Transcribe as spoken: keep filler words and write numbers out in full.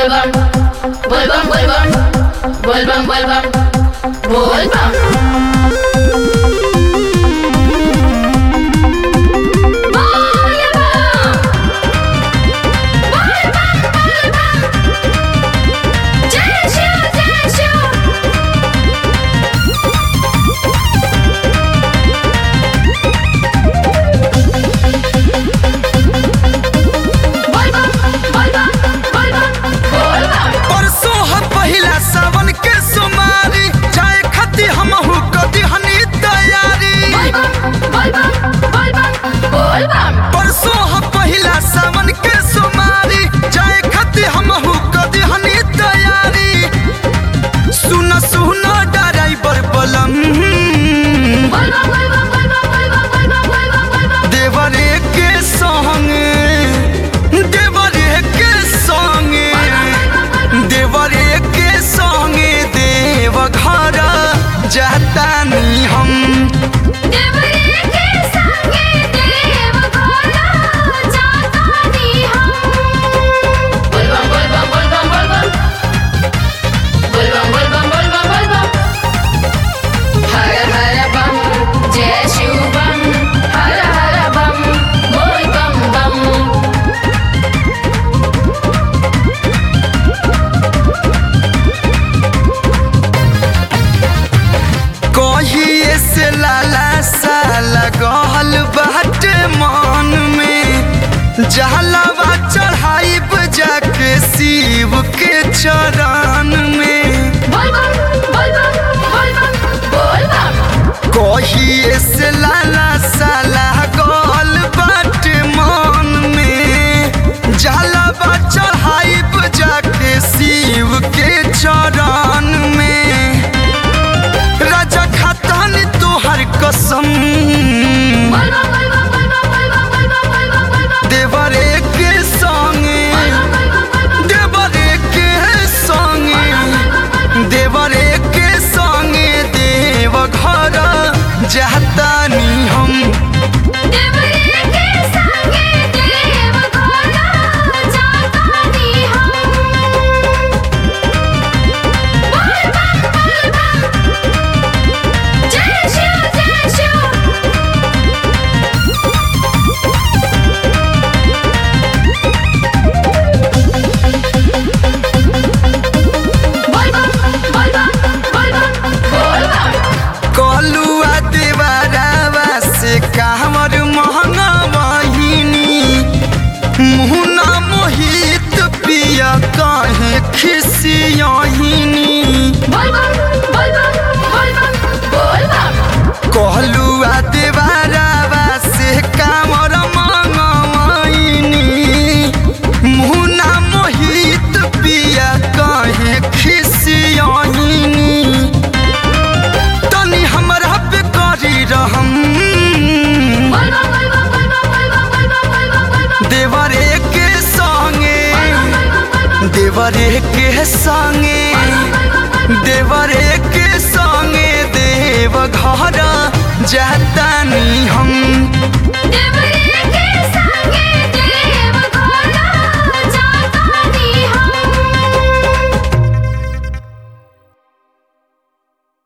vuelvan, vuelvan, vuelvan, vuelvan, vuelvan, vuelvan. जहलावा चढ़ाइब जाके शिव के चरण में कहिए से लाला साला गल बाटे मन में जहलावा चढ़ाइब जाके शिव के चरण में राजा खातन तोहर कसम देवरे के संगे देवरे के संगे देवरे के संगे देव घर जातानी हम देवरे के संगे देव घर जातानी हम जय शिव जय शिव कहलुआ देवरावा से कांवर महंगा बहिनी मुहना मोहित पिया कहे खिसियहिनी कहलुआ देवरावा से कांवर मंगवाइनी मुहना मोहित पिया कहे खिसियहिनी तनी हमरा पे करी रहम देवरे के संगे देवरे के संगे देवरे के संगे देव घर जा